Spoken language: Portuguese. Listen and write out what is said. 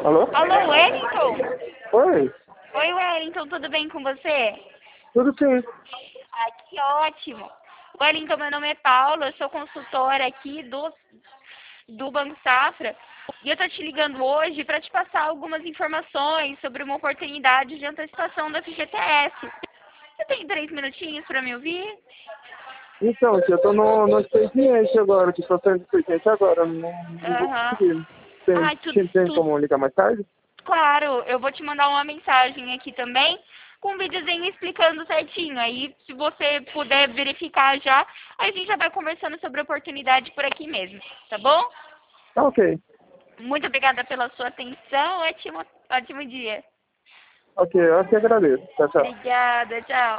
Alô? Alô, Wellington? Oi, Oi, Wellington, tudo bem com você? tudo sim. Ah, que ótimo. Wellington, meu nome é Paula, eu sou consultora aqui do Banco Safra. E eu tô te ligando hoje para te passar algumas informações sobre uma oportunidade de antecipação da FGTS. Você tem 3 minutinhos para me ouvir? Então, que eu tô no expediente agora, que estou saindo do expediente agora, não vou Aham. conseguir. Tem, Ai, tudo, tem tudo. como ligar mais tarde? Claro, eu vou te mandar uma mensagem aqui também, com um videozinho explicando certinho. Aí, se você puder verificar já, a gente já vai conversando sobre a oportunidade por aqui mesmo, tá bom? Tá ok. Muito obrigada pela sua atenção, ótimo dia. Ok, eu que agradeço. Tchau, tchau. Obrigada, tchau.